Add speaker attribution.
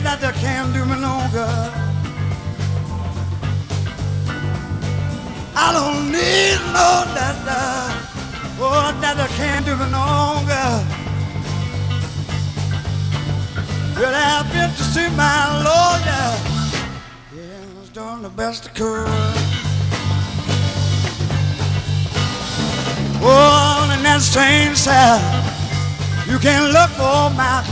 Speaker 1: that can't do me no good. I don't need no that, oh, that can't do me no good. Well, I've been to see my lawyer. Yeah, I was doing the best I could. Oh, in that strange side, you can look for my